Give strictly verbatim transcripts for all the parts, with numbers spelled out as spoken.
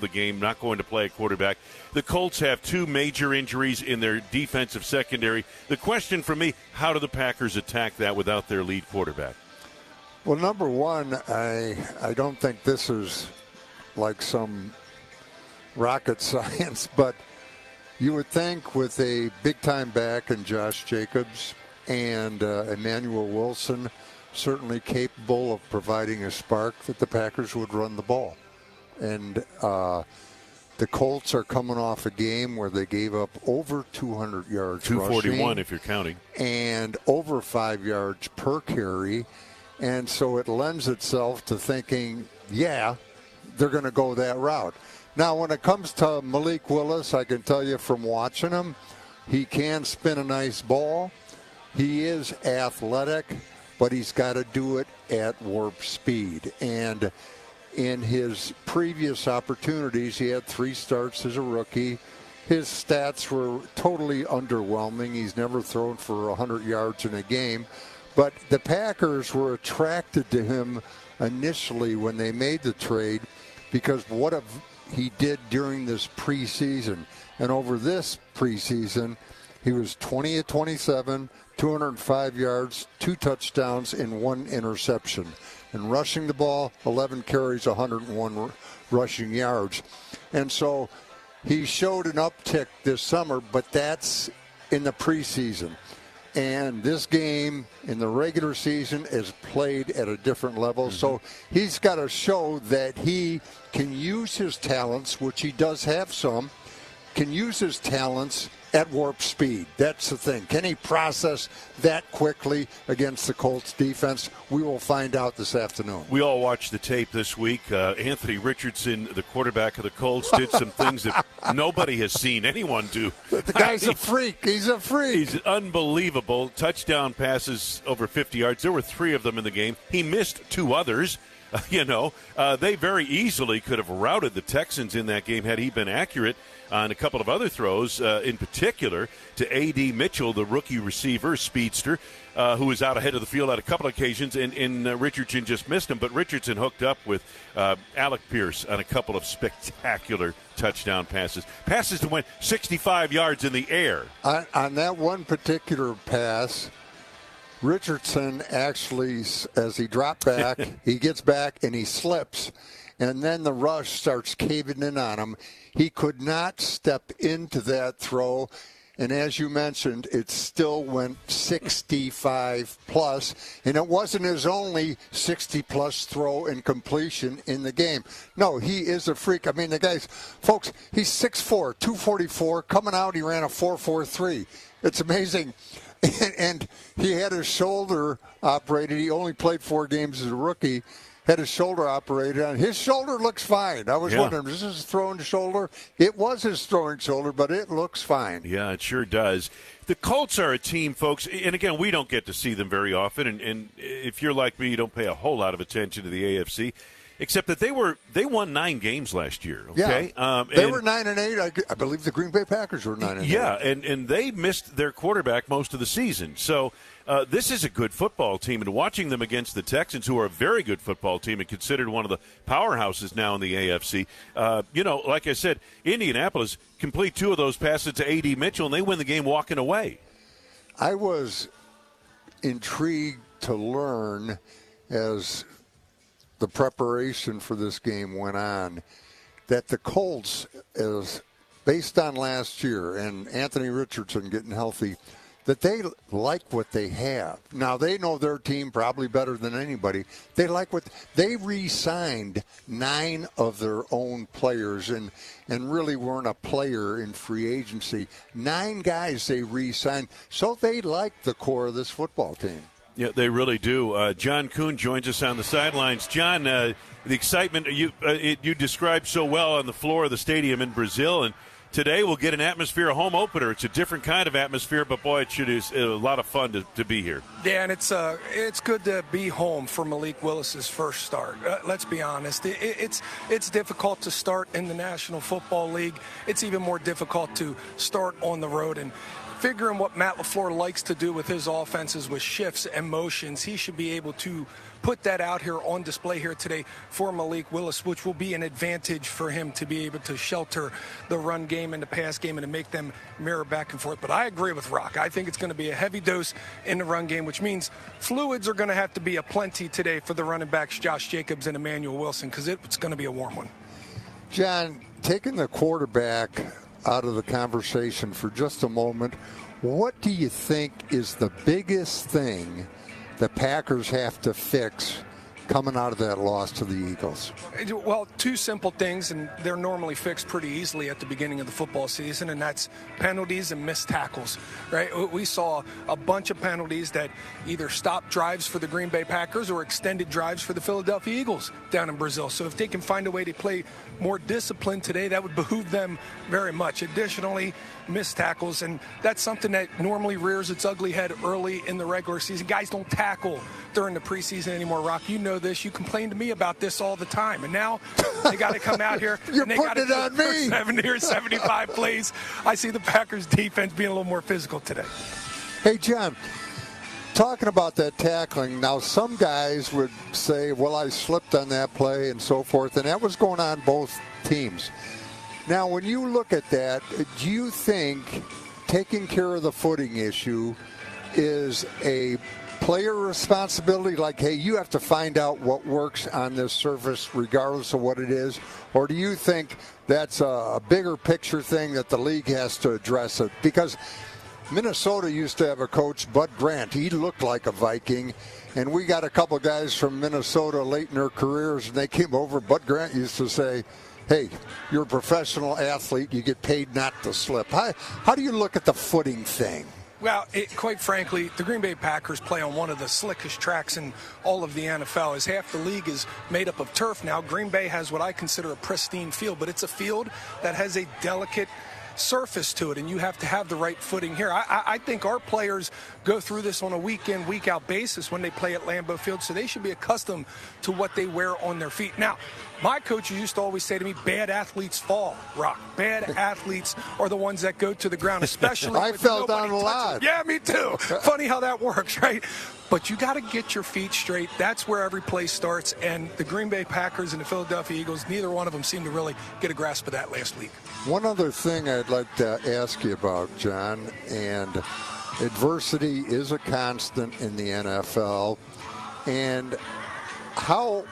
of the game, not going to play a quarterback. The Colts have two major injuries in their defensive secondary. The question for me, how do the Packers attack that without their lead quarterback? Well, number one, I I don't think this is like some rocket science, but you would think with a big-time back in Josh Jacobs and uh, Emmanuel Wilson, certainly capable of providing a spark, that the Packers would run the ball. And uh, the Colts are coming off a game where they gave up over two hundred yards two forty-one rushing, if you're counting, and over five yards per carry. And so it lends itself to thinking, yeah, they're going to go that route. Now, when it comes to Malik Willis, I can tell you from watching him, he can spin a nice ball. He is athletic, but he's got to do it at warp speed. And in his previous opportunities, he had three starts as a rookie. His stats were totally underwhelming. He's never thrown for one hundred yards in a game. But the Packers were attracted to him initially when they made the trade because what a, he did during this preseason. And over this preseason, he was twenty of twenty-seven, two hundred five yards, two touchdowns, and one interception. And rushing the ball, eleven carries, one hundred one r- rushing yards. And so he showed an uptick this summer, but that's in the preseason. And this game in the regular season is played at a different level. Mm-hmm. So he's got to show that he can use his talents, which he does have some, can use his talents at warp speed. That's the thing. Can he process that quickly against the Colts defense? We will find out this afternoon. We all watched the tape this week. Uh, Anthony Richardson, the quarterback of the Colts, did some things that nobody has seen anyone do. The guy's a freak. He's a freak. He's unbelievable. Touchdown passes over fifty yards. There were three of them in the game. He missed two others. Uh, you know, uh, they very easily could have routed the Texans in that game had he been accurate on a couple of other throws, uh, in particular to A D. Mitchell, the rookie receiver, speedster, uh, who was out ahead of the field on a couple of occasions, and, and uh, Richardson just missed him. But Richardson hooked up with uh, Alec Pierce on a couple of spectacular touchdown passes. Passes that went sixty-five yards in the air. On, on that one particular pass, Richardson actually, as he dropped back, he gets back and he slips. And then the rush starts caving in on him. He could not step into that throw. And as you mentioned, it still went sixty-five plus. And it wasn't his only sixty plus throw and completion in the game. No, he is a freak. I mean, the guy's, folks, he's six four, two forty-four. Coming out, he ran a four four three. It's amazing. And, and he had his shoulder operated. He only played four games as a rookie. Had his shoulder operated on. His shoulder looks fine. I was yeah. wondering, is this his throwing shoulder? It was his throwing shoulder, but it looks fine. Yeah, it sure does. The Colts are a team, folks, and again, we don't get to see them very often, and, and if you're like me, you don't pay a whole lot of attention to the A F C, except that they were they won nine games last year, okay? Yeah, um, they were nine and eight. I, I believe the Green Bay Packers were nine and yeah, eight. Yeah, and, and they missed their quarterback most of the season, so Uh, this is a good football team, and watching them against the Texans, who are a very good football team and considered one of the powerhouses now in the A F C, uh, you know, like I said, Indianapolis complete two of those passes to A D. Mitchell, and they win the game walking away. I was intrigued to learn as the preparation for this game went on that the Colts, is based on last year and Anthony Richardson getting healthy, that they like what they have. Now, they know their team probably better than anybody. They like what they re-signed nine of their own players and, and really weren't a player in free agency. Nine guys they re-signed. So they like the core of this football team. Yeah, they really do. Uh, John Kuhn joins us on the sidelines. John, uh, the excitement you uh, it, you described so well on the floor of the stadium in Brazil, and today we'll get an atmosphere, a home opener. It's a different kind of atmosphere, but boy, it should is a lot of fun to, to be here. Yeah, and it's uh, it's good to be home for Malik Willis's first start. Uh, let's be honest, it, it's it's difficult to start in the National Football League. It's even more difficult to start on the road. And figuring what Matt LaFleur likes to do with his offenses with shifts and motions, he should be able to put that out here on display here today for Malik Willis, which will be an advantage for him to be able to shelter the run game and the pass game and to make them mirror back and forth. But I agree with Rock. I think it's going to be a heavy dose in the run game, which means fluids are going to have to be aplenty today for the running backs Josh Jacobs and Emmanuel Wilson, because it's going to be a warm one. John, taking the quarterback out of the conversation for just a moment, what do you think is the biggest thing the Packers have to fix coming out of that loss to the Eagles? Well, two simple things, and they're normally fixed pretty easily at the beginning of the football season, and that's penalties and missed tackles, right? We saw a bunch of penalties that either stopped drives for the Green Bay Packers or extended drives for the Philadelphia Eagles down in Brazil. So if they can find a way to play more disciplined today, that would behoove them very much. Additionally, missed tackles, and that's something that normally rears its ugly head early in the regular season. Guys don't tackle during the preseason anymore, Rock. You know this. You complain to me about this all the time, and now they got to come out here You're and they putting got to it on me. seventy or seventy-five plays. I see the Packers defense being a little more physical today. Hey, John, talking about that tackling, now some guys would say, well, I slipped on that play and so forth, and that was going on both teams. Now, when you look at that, do you think taking care of the footing issue is a player responsibility? Like, hey, you have to find out what works on this surface regardless of what it is? Or do you think that's a bigger picture thing that the league has to address it? Because Minnesota used to have a coach, Bud Grant. He looked like a Viking. And we got a couple guys from Minnesota late in their careers, and they came over. Bud Grant used to say, hey, you're a professional athlete. You get paid not to slip. How, how do you look at the footing thing? Well, it, quite frankly, the Green Bay Packers play on one of the slickest tracks in all of the N F L. As half the league is made up of turf now, Green Bay has what I consider a pristine field, but it's a field that has a delicate surface to it, and you have to have the right footing here. I, I, I think our players go through this on a week-in, week-out basis when they play at Lambeau Field, so they should be accustomed to what they wear on their feet. Now, my coaches used to always say to me, bad athletes fall, Rock. Bad athletes are the ones that go to the ground, especially I with fell nobody down a lot. Yeah, me too. Funny how that works, right? But you got to get your feet straight. That's where every play starts, and the Green Bay Packers and the Philadelphia Eagles, neither one of them seemed to really get a grasp of that last week. One other thing I'd like to ask you about, John, and adversity is a constant in the N F L, and how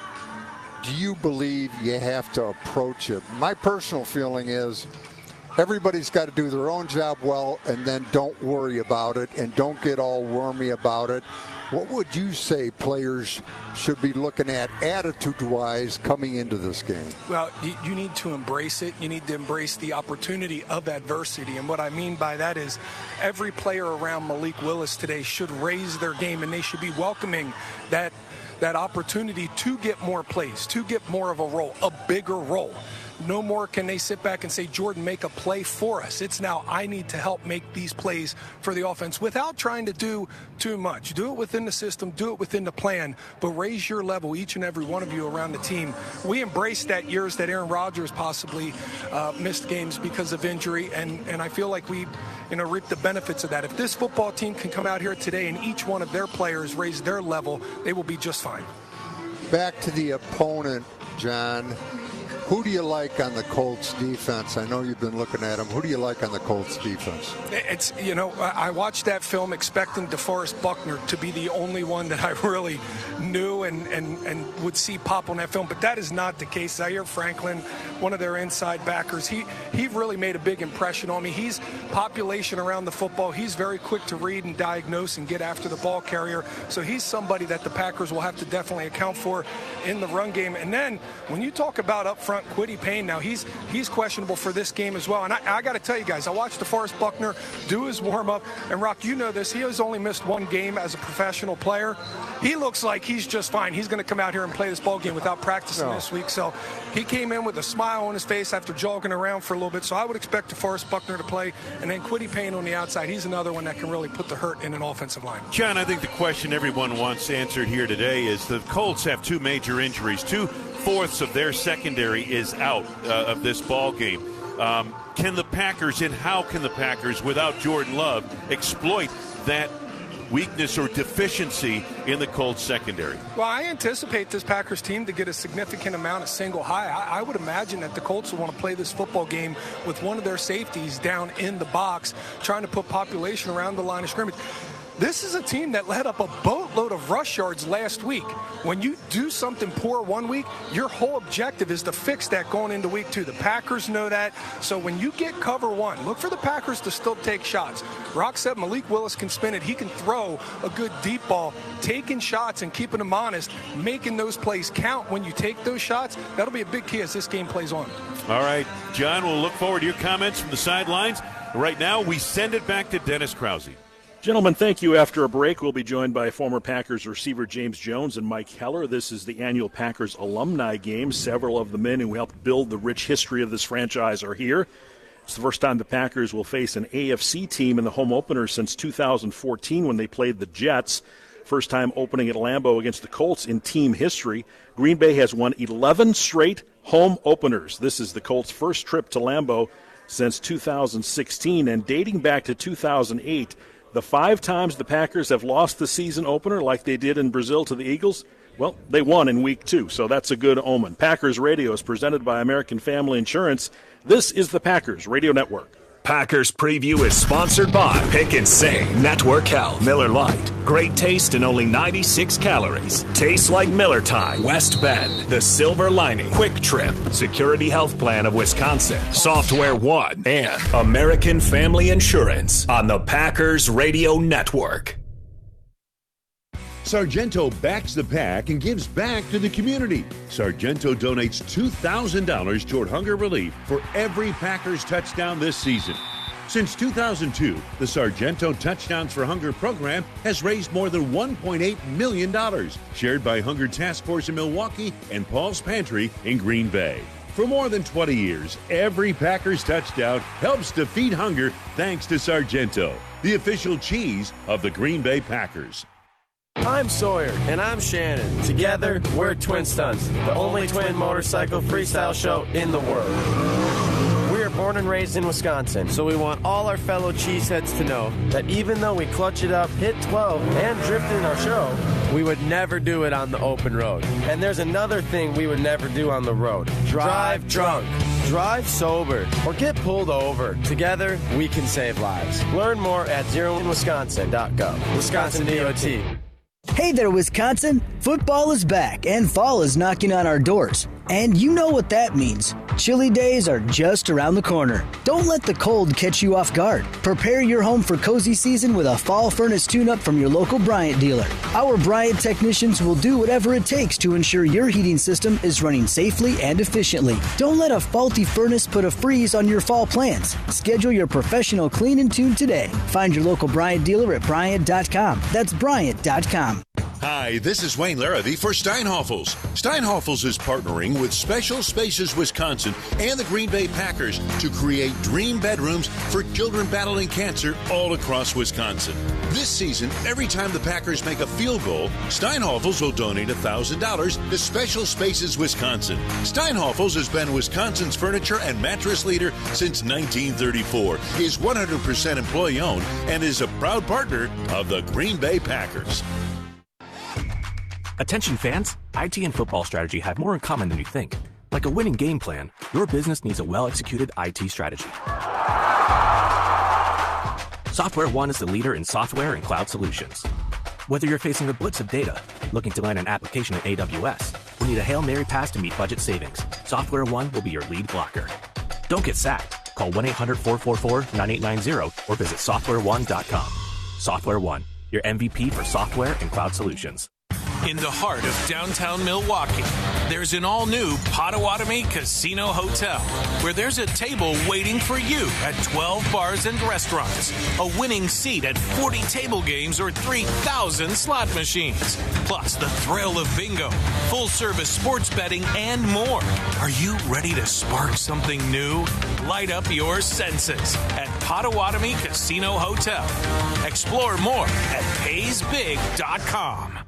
do you believe you have to approach it? My personal feeling is everybody's got to do their own job well, and then don't worry about it and don't get all wormy about it. What would you say players should be looking at attitude-wise coming into this game? Well, you, you need to embrace it. You need to embrace the opportunity of adversity. And what I mean by that is every player around Malik Willis today should raise their game, and they should be welcoming that that opportunity to get more plays, to get more of a role, a bigger role. No more can they sit back and say, Jordan, make a play for us. It's now I need to help make these plays for the offense without trying to do too much. Do it within the system, do it within the plan, but raise your level, each and every one of you around the team. We embraced that years that Aaron Rodgers possibly uh, missed games because of injury, and, and I feel like we you know, reap the benefits of that. If this football team can come out here today and each one of their players raise their level, they will be just fine. Back to the opponent, John. Who do you like on the Colts defense? I know you've been looking at them. Who do you like on the Colts defense? It's, you know, I watched that film expecting DeForest Buckner to be the only one that I really knew and, and, and would see pop on that film, but that is not the case. Zaire Franklin, one of their inside backers, he, he really made a big impression on me. He's population around the football. He's very quick to read and diagnose and get after the ball carrier, so he's somebody that the Packers will have to definitely account for in the run game. And then when you talk about up front, Kwity Paye, now he's he's questionable for this game as well. And I, I got to tell you guys, I watched DeForest Buckner do his warm-up. And, Rock, you know this. He has only missed one game as a professional player. He looks like he's just fine. He's going to come out here and play this ball game without practicing no. this week. So he came in with a smile on his face after jogging around for a little bit. So I would expect DeForest Buckner to play. And then Kwity Paye on the outside, he's another one that can really put the hurt in an offensive line. John, I think the question everyone wants answered here today is the Colts have two major injuries. Two fourths of their secondary is out uh, of this ball game. Um, can the Packers, and how can the Packers, without Jordan Love, exploit that weakness or deficiency in the Colts secondary? Well, I anticipate this Packers team to get a significant amount of single high. I, I would imagine that the Colts will want to play this football game with one of their safeties down in the box, trying to put population around the line of scrimmage. This is a team that let up a boatload of rush yards last week. When you do something poor one week, your whole objective is to fix that going into week two. The Packers know that. So when you get cover one, look for the Packers to still take shots. Rock said Malik Willis can spin it. He can throw a good deep ball. Taking shots and keeping them honest, making those plays count when you take those shots, that'll be a big key as this game plays on. All right, John, we'll look forward to your comments from the sidelines. Right now, we send it back to Dennis Krause. Gentlemen, thank you. After a break, we'll be joined by former Packers receiver James Jones and Mike Heller. This is the annual Packers alumni game. Several of the men who helped build the rich history of this franchise are here. It's the first time the Packers will face an A F C team in the home opener since two thousand fourteen when they played the Jets. First time opening at Lambeau against the Colts in team history. Green Bay has won eleven straight home openers. This is the Colts' first trip to Lambeau since two thousand sixteen, and dating back to two thousand eight, the five times the Packers have lost the season opener like they did in Brazil to the Eagles, well, they won in week two, so that's a good omen. Packers Radio is presented by American Family Insurance. This is the Packers Radio Network. Packers Preview is sponsored by Pick and Sing, Network Health, Miller Lite. Great taste and only ninety-six calories. Tastes like Miller Time, West Bend, The Silver Lining, Quick Trip, Security Health Plan of Wisconsin, Software One, and American Family Insurance on the Packers Radio Network. Sargento backs the Pack and gives back to the community. Sargento donates two thousand dollars toward hunger relief for every Packers touchdown this season. Since two thousand two, the Sargento Touchdowns for Hunger program has raised more than one point eight million dollars, shared by Hunger Task Force in Milwaukee and Paul's Pantry in Green Bay. For more than twenty years, every Packers touchdown helps defeat hunger thanks to Sargento, the official cheese of the Green Bay Packers. I'm Sawyer. And I'm Shannon. Together, we're Twin Stunts, the only twin motorcycle freestyle show in the world. We are born and raised in Wisconsin, so we want all our fellow cheeseheads to know that even though we clutch it up, hit twelve, and drift in our show, we would never do it on the open road. And there's another thing we would never do on the road. Drive drunk. Drive sober or get pulled over. Together, we can save lives. Learn more at zero in wisconsin dot gov. Wisconsin D O T. Hey there, Wisconsin. Football is back and fall is knocking on our doors. And you know what that means. Chilly days are just around the corner. Don't let the cold catch you off guard. Prepare your home for cozy season with a fall furnace tune-up from your local Bryant dealer. Our Bryant technicians will do whatever it takes to ensure your heating system is running safely and efficiently. Don't let a faulty furnace put a freeze on your fall plans. Schedule your professional clean and tune today. Find your local Bryant dealer at Bryant dot com. That's Bryant dot com. Hi, this is Wayne Larrabee for Steinhoffels. Steinhoffels is partnering with Special Spaces Wisconsin and the Green Bay Packers to create dream bedrooms for children battling cancer all across Wisconsin. This season, every time the Packers make a field goal, Steinhoffels will donate one thousand dollars to Special Spaces Wisconsin. Steinhoffels has been Wisconsin's furniture and mattress leader since nineteen thirty-four, is one hundred percent employee-owned, and is a proud partner of the Green Bay Packers. Attention fans, I T and football strategy have more in common than you think. Like a winning game plan, your business needs a well-executed I T strategy. Software One is the leader in software and cloud solutions. Whether you're facing a blitz of data, looking to land an application in A W S, or need a Hail Mary pass to meet budget savings, Software One will be your lead blocker. Don't get sacked. Call one eight hundred four four four nine eight nine zero or visit software one dot com. Software One, your M V P for software and cloud solutions. In the heart of downtown Milwaukee, there's an all-new Potawatomi Casino Hotel, where there's a table waiting for you at twelve bars and restaurants, a winning seat at forty table games or three thousand slot machines, plus the thrill of bingo, full-service sports betting, and more. Are you ready to spark something new? Light up your senses at Potawatomi Casino Hotel. Explore more at pays big dot com.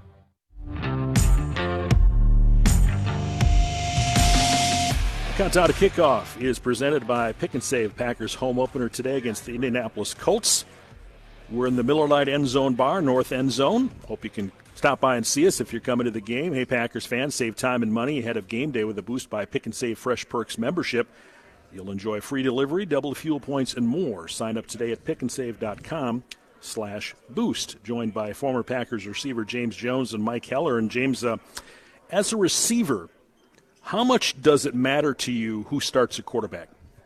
Countdown to Kickoff is presented by Pick and Save. Packers home opener today against the Indianapolis Colts. We're in the Miller Lite End Zone Bar, North End Zone. Hope you can stop by and see us if you're coming to the game. Hey, Packers fans, save time and money ahead of game day with a Boost by Pick and Save Fresh Perks membership. You'll enjoy free delivery, double fuel points, and more. Sign up today at pickandsave.com slash boost. Joined by former Packers receiver James Jones and Mike Heller. And James, uh, as a receiver, how much does it matter to you who starts a quarterback?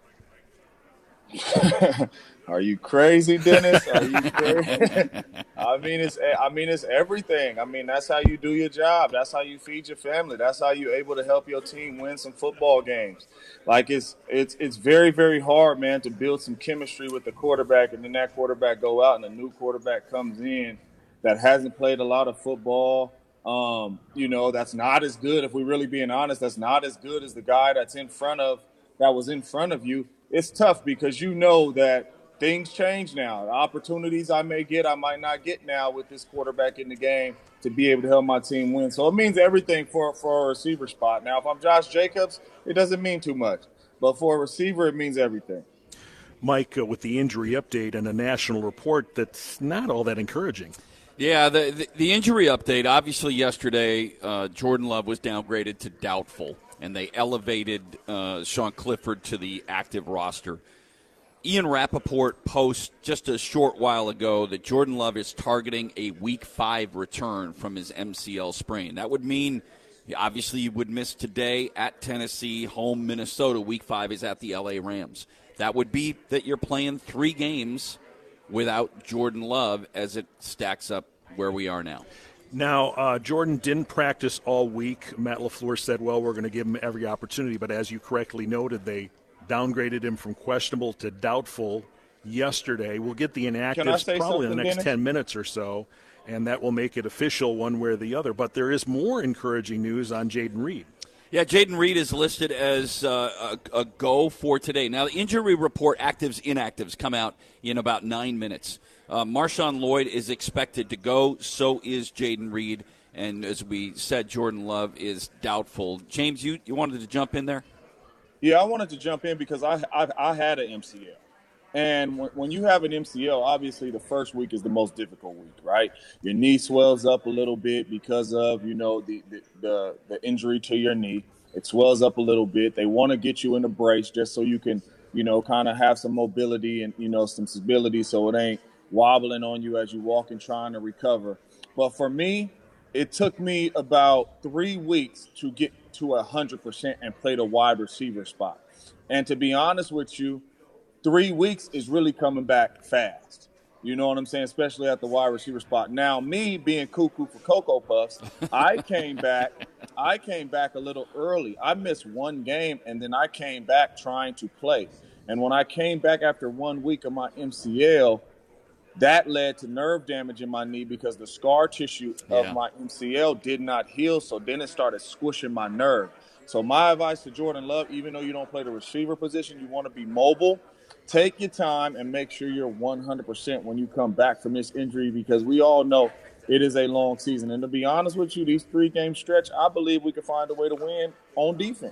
Are you crazy, Dennis? Are you crazy? I mean, it's I mean, it's everything. I mean, that's how you do your job. That's how you feed your family. That's how you're able to help your team win some football games. Like it's it's it's very very hard, man, to build some chemistry with the quarterback, and then that quarterback go out and a new quarterback comes in that hasn't played a lot of football. Um, you know, that's not as good. If we're really being honest, that's not as good as the guy that's in front of that was in front of you. It's tough because you know that things change now. The opportunities I may get, I might not get now with this quarterback in the game to be able to help my team win. So it means everything for, for a receiver spot. Now, if I'm Josh Jacobs, it doesn't mean too much. But for a receiver, it means everything. Mike, uh, with the injury update and a national report that's not all that encouraging. Yeah, the, the, the injury update, obviously yesterday, uh, Jordan Love was downgraded to doubtful, and they elevated uh, Sean Clifford to the active roster. Ian Rappaport posts just a short while ago that Jordan Love is targeting a week five return from his M C L sprain. That would mean, obviously, you would miss today at Tennessee, home Minnesota. Week five is at the L A Rams. That would be that you're playing three games without Jordan Love as it stacks up where we are now. Now, uh, Jordan didn't practice all week. Matt LaFleur said, well, we're going to give him every opportunity. But as you correctly noted, they downgraded him from questionable to doubtful yesterday. We'll get the inactives probably in the next Dennis? ten minutes or so, and that will make it official one way or the other. But there is more encouraging news on Jayden Reed. Yeah, Jayden Reed is listed as uh, a, a go for today. Now, the injury report, actives, inactives, come out in about nine minutes. Uh, Marshawn Lloyd is expected to go. So is Jayden Reed. And as we said, Jordan Love is doubtful. James, you, you wanted to jump in there? Yeah, I wanted to jump in because I I, I had an M C L. And when, when you have an M C L, obviously the first week is the most difficult week, right? Your knee swells up a little bit because of, you know, the the, the, the injury to your knee. It swells up a little bit. They want to get you in a brace just so you can, you know, kind of have some mobility and, you know, some stability so it ain't wobbling on you as you walk and trying to recover. But for me, it took me about three weeks to get to one hundred percent and play the wide receiver spot. And to be honest with you, three weeks is really coming back fast. You know what I'm saying? Especially at the wide receiver spot. Now, me being cuckoo for Cocoa Puffs, I came back. I came back a little early. I missed one game, and then I came back trying to play. And when I came back after one week of my M C L, that led to nerve damage in my knee because the scar tissue of yeah. my M C L did not heal. So then it started squishing my nerve. So my advice to Jordan Love, even though you don't play the receiver position, you want to be mobile. Take your time and make sure you're one hundred percent when you come back from this injury because we all know it is a long season. And to be honest with you, these three-game stretch, I believe we can find a way to win on defense.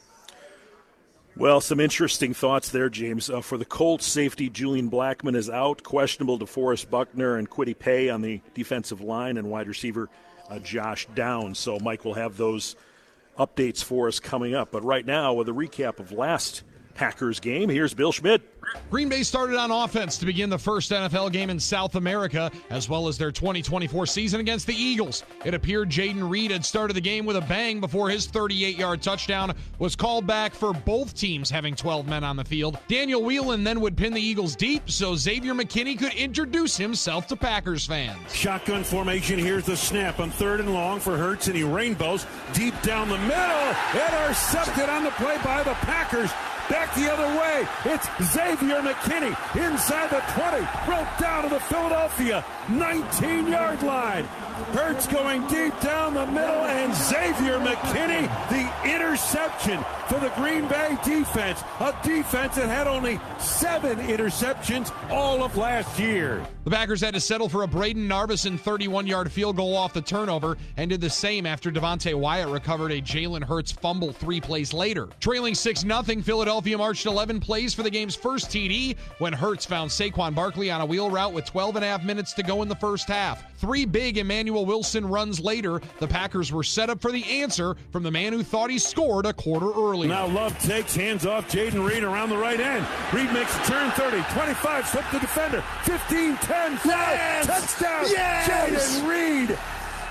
Well, some interesting thoughts there, James. Uh, for the Colts, safety Julian Blackmon is out. Questionable DeForest Buckner and Kwity Paye on the defensive line and wide receiver uh, Josh Downs. So Mike will have those updates for us coming up. But right now, with a recap of last Packers game, here's Bill Schmidt. Green Bay started on offense to begin the first N F L game in South America, as well as their twenty twenty-four season against the Eagles. It appeared Jayden Reed had started the game with a bang before his thirty-eight-yard touchdown was called back for both teams having twelve men on the field. Daniel Whelan then would pin the Eagles deep, so Xavier McKinney could introduce himself to Packers fans. Shotgun formation, here's the snap on third and long for Hurts, and he rainbows deep down the middle. Intercepted on the play by the Packers. back the other way. It's Xavier McKinney inside the twenty, broke down to the Philadelphia nineteen-yard line. Hurts going deep down the middle, and Xavier McKinney, the interception for the Green Bay defense, a defense that had only seven interceptions all of last year. The Packers had to settle for a Braden Narveson thirty-one-yard field goal off the turnover and did the same after Devontae Wyatt recovered a Jalen Hurts fumble three plays later. Trailing six nothing, Philadelphia marched eleven plays for the game's first T D when Hurts found Saquon Barkley on a wheel route with twelve and a half minutes to go in the first half. Three big Emmanuel Wilson runs later, the Packers were set up for the answer from the man who thought he scored a quarter earlier. Now Love takes, hands off Jaden Reed around the right end. Reed makes a turn, thirty, twenty-five, slip the defender, fifteen, ten, five, yes! Touchdown, yes! Jaden Reed.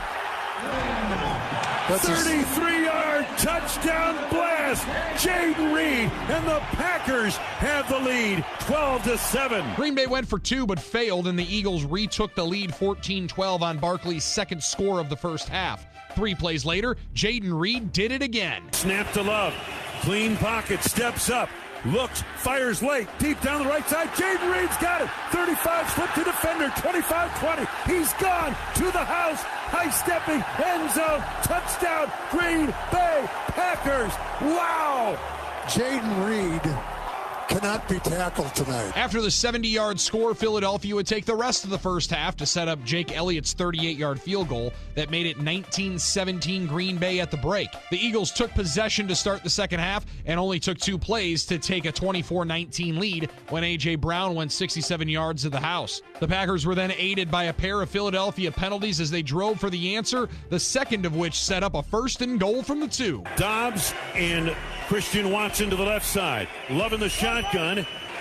thirty-three-yard touchdown blast. Jaden Reed, and the Packers have the lead, twelve to seven. Green Bay went for two but failed, and the Eagles retook the lead fourteen twelve on Barkley's second score of the first half. Three plays later, Jaden Reed did it again. Snap to Love. Clean pocket, steps up. Looks, fires late, deep down the right side. Jaden Reed's got it. thirty-five, slip to defender, twenty-five twenty. He's gone to the house. High stepping, end zone, touchdown, Green Bay Packers. Wow. Jaden Reed cannot be tackled tonight. After the seventy-yard score, Philadelphia would take the rest of the first half to set up Jake Elliott's thirty-eight-yard field goal that made it nineteen seventeen Green Bay at the break. The Eagles took possession to start the second half and only took two plays to take a twenty-four nineteen lead when A J. Brown went sixty-seven yards to the house. The Packers were then aided by a pair of Philadelphia penalties as they drove for the answer, the second of which set up a first and goal from the two. Dobbs and Christian Watson to the left side. Loving the shotgun.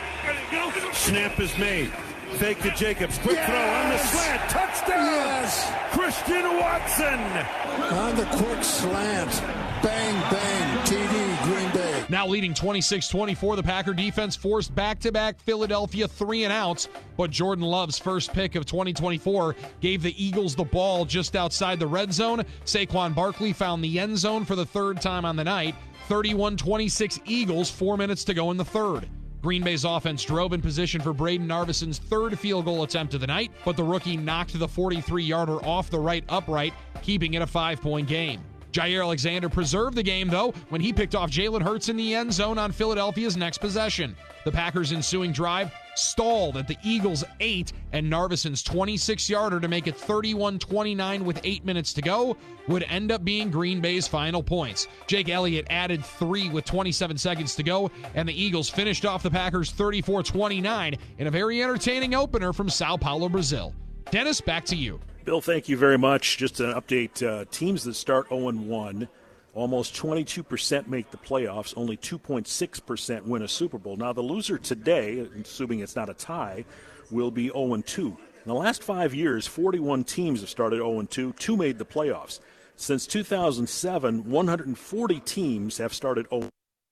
Snap is made. Fake to Jacobs. Quick yes! throw on the slant. Touchdown! Yes! Christian Watson! On the quick slant. Bang, bang. T D, Green Bay. Now leading twenty-six twenty-four, the Packer defense forced back-to-back Philadelphia three and outs, but Jordan Love's first pick of twenty twenty-four gave the Eagles the ball just outside the red zone. Saquon Barkley found the end zone for the third time on the night. thirty-one twenty-six Eagles, four minutes to go in the third. Green Bay's offense drove in position for Braden Narveson's third field goal attempt of the night, but the rookie knocked the forty-three-yarder off the right upright, keeping it a five-point game. Jair Alexander preserved the game, though, when he picked off Jalen Hurts in the end zone on Philadelphia's next possession. The Packers' ensuing drive stalled at the Eagles' eight, and Narveson's twenty-six-yarder to make it thirty-one twenty-nine with eight minutes to go would end up being Green Bay's final points. Jake Elliott added three with twenty-seven seconds to go, and the Eagles finished off the Packers thirty-four twenty-nine in a very entertaining opener from Sao Paulo, Brazil. Dennis, back to you. Bill, thank you very much. Just an update. Uh, teams that start oh and one, almost twenty-two percent make the playoffs. Only two point six percent win a Super Bowl. Now, the loser today, assuming it's not a tie, will be oh and two. In the last five years, forty-one teams have started oh and two. Two made the playoffs. Since two thousand seven, one hundred forty teams have started oh and two.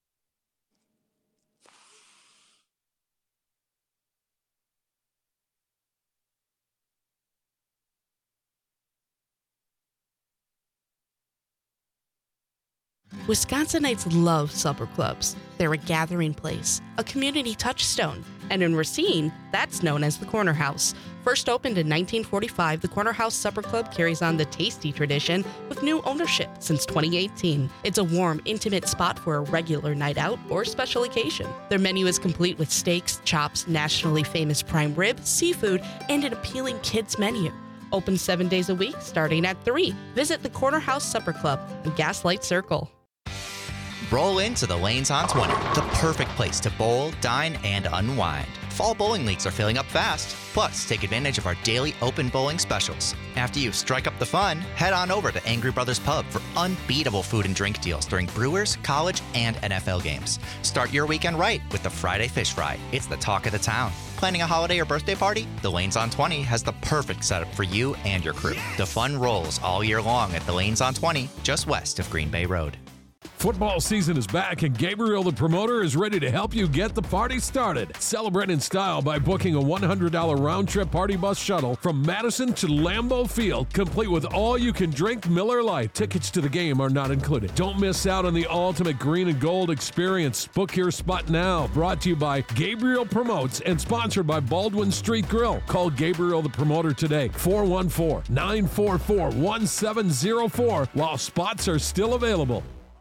Wisconsinites love supper clubs. They're a gathering place, a community touchstone, and in Racine, that's known as the Corner House. First opened in nineteen forty-five, the Corner House Supper Club carries on the tasty tradition with new ownership since twenty eighteen. It's a warm, intimate spot for a regular night out or special occasion. Their menu is complete with steaks, chops, nationally famous prime rib, seafood, and an appealing kids menu. Open seven days a week, starting at three. Visit the Corner House Supper Club in Gaslight Circle. Roll into the Lanes on twenty, the perfect place to bowl, dine, and unwind. Fall bowling leagues are filling up fast. Plus, take advantage of our daily open bowling specials. After you strike up the fun, head on over to Angry Brothers Pub for unbeatable food and drink deals during Brewers, college, and N F L games. Start your weekend right with the Friday Fish Fry. It's the talk of the town. Planning a holiday or birthday party? The Lanes on twenty has the perfect setup for you and your crew. The fun rolls all year long at the Lanes on twenty, just west of Green Bay Road. Football season is back, and Gabriel the Promoter is ready to help you get the party started. Celebrate in style by booking a one hundred dollars round-trip party bus shuttle from Madison to Lambeau Field, complete with all-you-can-drink Miller Lite. Tickets to the game are not included. Don't miss out on the ultimate green and gold experience. Book your spot now. Brought to you by Gabriel Promotes and sponsored by Baldwin Street Grill. Call Gabriel the Promoter today, four one four, nine four four, one seven zero four, while spots are still available.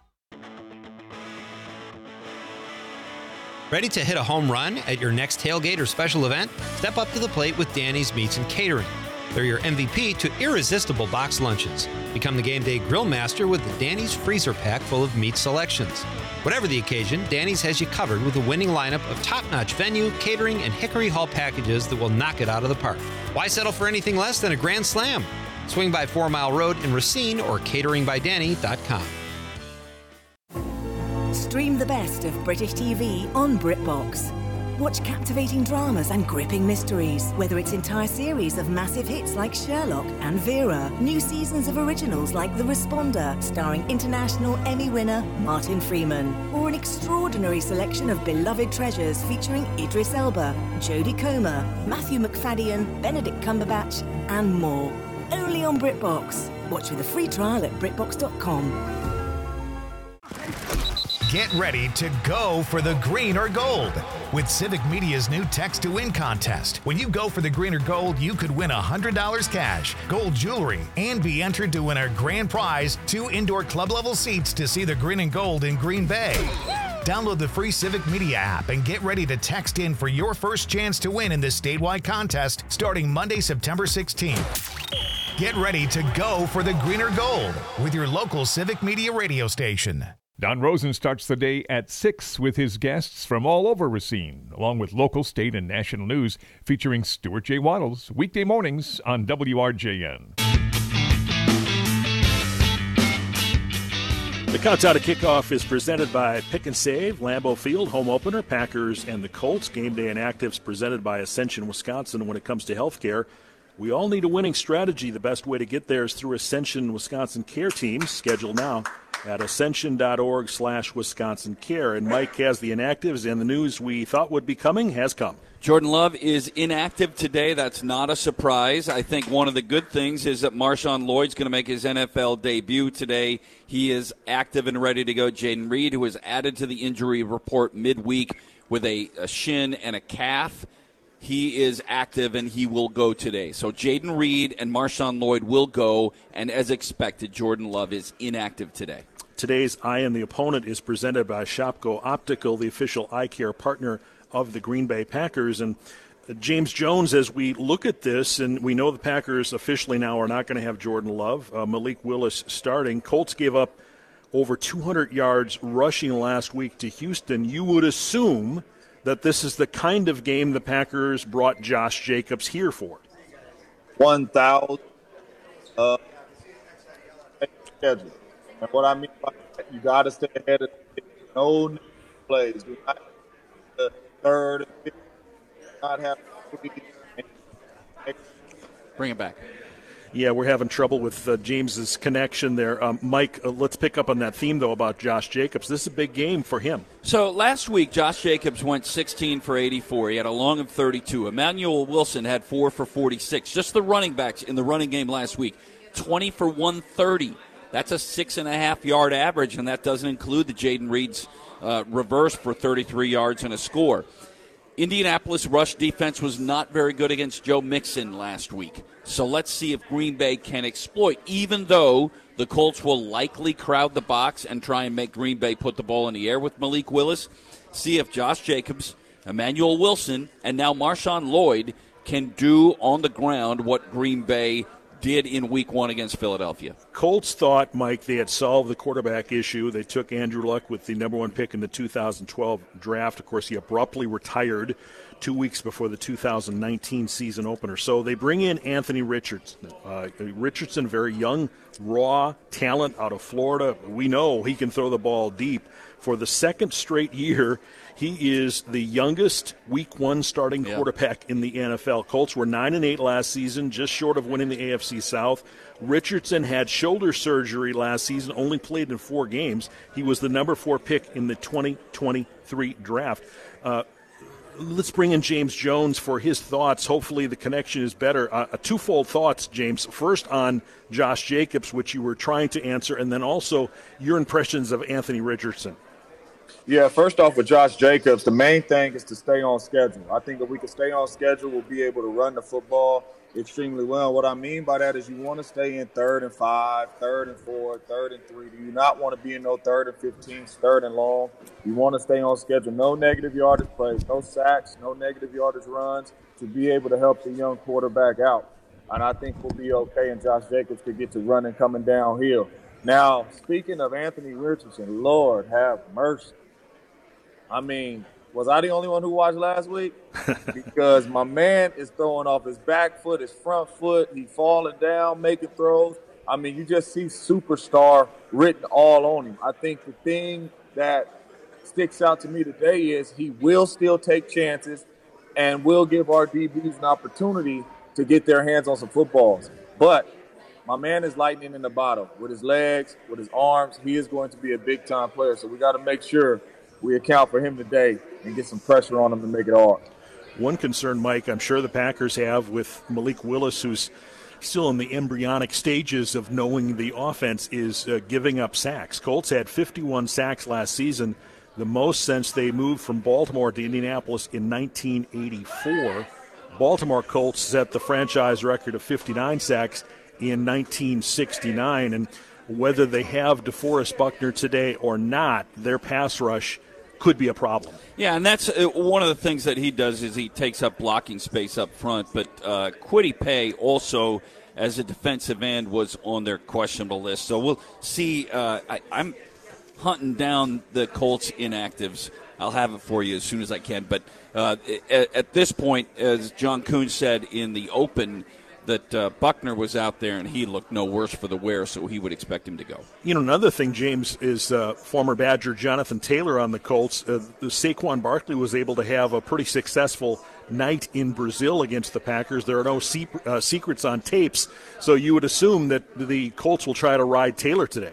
Ready to hit a home run at your next tailgate or special event? Step up to the plate with Danny's Meats and Catering. They're your M V P to irresistible box lunches. Become the game day grill master with the Danny's freezer pack full of meat selections. Whatever the occasion, Danny's has you covered with a winning lineup of top-notch venue, catering, and Hickory Hall packages that will knock it out of the park. Why settle for anything less than a grand slam? Swing by Four Mile Road in Racine or catering by danny dot com. Stream the best of British T V on BritBox. Watch captivating dramas and gripping mysteries, whether it's entire series of massive hits like Sherlock and Vera, new seasons of originals like The Responder, starring international Emmy winner Martin Freeman, or an extraordinary selection of beloved treasures featuring Idris Elba, Jodie Comer, Matthew McFadden, Benedict Cumberbatch, and more. Only on BritBox. Watch with a free trial at BritBox dot com. Get ready to go for the green or gold with Civic Media's new Text to Win contest. When you go for the green or gold, you could win one hundred dollars cash, gold jewelry, and be entered to win our grand prize, two indoor club-level seats to see the green and gold in Green Bay. Download the free Civic Media app and get ready to text in for your first chance to win in this statewide contest starting Monday, September sixteenth. Get ready to go for the green or gold with your local Civic Media radio station. Don Rosen starts the day at six with his guests from all over Racine, along with local, state, and national news featuring Stuart J. Waddles, weekday mornings on W R J N. The Countdown to Kickoff is presented by Pick and Save, Lambeau Field, home opener, Packers and the Colts. Game Day and Actives presented by Ascension, Wisconsin. When it comes to health care, we all need a winning strategy. The best way to get there is through Ascension Wisconsin Care Teams. Schedule now at ascension.org slash Wisconsin Care. And Mike has the inactives, and the news we thought would be coming has come. Jordan Love is inactive today. That's not a surprise. I think one of the good things is that Marshawn Lloyd's going to make his N F L debut today. He is active and ready to go. Jayden Reed, who was added to the injury report midweek with a, a shin and a calf, he is active and he will go today. So Jayden Reed and Marshawn Lloyd will go, and as expected, Jordan Love is inactive today. Today's Eye and the Opponent is presented by Shopko Optical, the official eye care partner of the Green Bay Packers. And James Jones, as we look at this, and we know the Packers officially now are not going to have Jordan Love, uh, Malik Willis starting. Colts gave up over two hundred yards rushing last week to Houston. You would assume that this is the kind of game the Packers brought Josh Jacobs here for. one thousand uh, schedule. And what I mean by that, you got to stay ahead of the no new plays. Do not the third and fifth. Not have Bring it back. Yeah, we're having trouble with uh, James's connection there. Um, Mike, uh, let's pick up on that theme, though, about Josh Jacobs. This is a big game for him. So last week, Josh Jacobs went sixteen for eighty-four. He had a long of thirty-two. Emmanuel Wilson had four for forty-six. Just the running backs in the running game last week, twenty for one thirty. That's a six-and-a-half-yard average, and that doesn't include the Jayden Reed's uh, reverse for thirty-three yards and a score. Indianapolis rush defense was not very good against Joe Mixon last week. So let's see if Green Bay can exploit, even though the Colts will likely crowd the box and try and make Green Bay put the ball in the air with Malik Willis. See if Josh Jacobs, Emmanuel Wilson, and now Marshawn Lloyd can do on the ground what Green Bay did in week one against Philadelphia. Colts thought, Mike, they had solved the quarterback issue. They took Andrew Luck with the number one pick in the two thousand twelve draft. Of course, he abruptly retired two weeks before the two thousand nineteen season opener. So they bring in Anthony Richardson. Uh, Richardson, very young, raw talent out of Florida. We know he can throw the ball deep. For the second straight year, he is the youngest Week One starting yeah. quarterback in the N F L. Colts were nine and eight last season, just short of winning the A F C South. Richardson had shoulder surgery last season, only played in four games. He was the number four pick in the twenty twenty-three draft. Uh, let's bring in James Jones for his thoughts. Hopefully the connection is better. Uh, a twofold thoughts, James. First on Josh Jacobs, which you were trying to answer, and then also your impressions of Anthony Richardson. Yeah, first off with Josh Jacobs, the main thing is to stay on schedule. I think if we can stay on schedule, we'll be able to run the football extremely well. What I mean by that is you want to stay in third and five, third and four, third and three. Do you not want to be in no third and fifteen, third and long? You want to stay on schedule. No negative yardage plays, no sacks, no negative yardage runs to be able to help the young quarterback out. And I think we'll be okay, and Josh Jacobs could get to running coming downhill. Now, speaking of Anthony Richardson, Lord have mercy. I mean, was I the only one who watched last week? Because my man is throwing off his back foot, his front foot. He's falling down, making throws. I mean, you just see superstar written all on him. I think the thing that sticks out to me today is he will still take chances and will give our D Bs an opportunity to get their hands on some footballs. But my man is lightning in the bottle. With his legs, with his arms, he is going to be a big-time player. So we got to make sure we account for him today and get some pressure on him to make it hard. One concern, Mike, I'm sure the Packers have with Malik Willis, who's still in the embryonic stages of knowing the offense, is uh, giving up sacks. Colts had fifty-one sacks last season, the most since they moved from Baltimore to Indianapolis in nineteen eighty-four. Baltimore Colts set the franchise record of fifty-nine sacks in nineteen sixty-nine, and whether they have DeForest Buckner today or not, their pass rush could be a problem. Yeah, and that's uh, one of the things that he does is he takes up blocking space up front. But uh, Kwity Paye also, as a defensive end, was on their questionable list. So we'll see. Uh, I, I'm hunting down the Colts inactives. I'll have it for you as soon as I can. But uh, at, at this point, as John Kuhn said in the open, that uh, Buckner was out there and he looked no worse for the wear, so he would expect him to go. You know, another thing, James, is uh, former Badger Jonathan Taylor on the Colts. Uh, Saquon Barkley was able to have a pretty successful night in Brazil against the Packers. There are no se- uh, secrets on tapes, so you would assume that the Colts will try to ride Taylor today.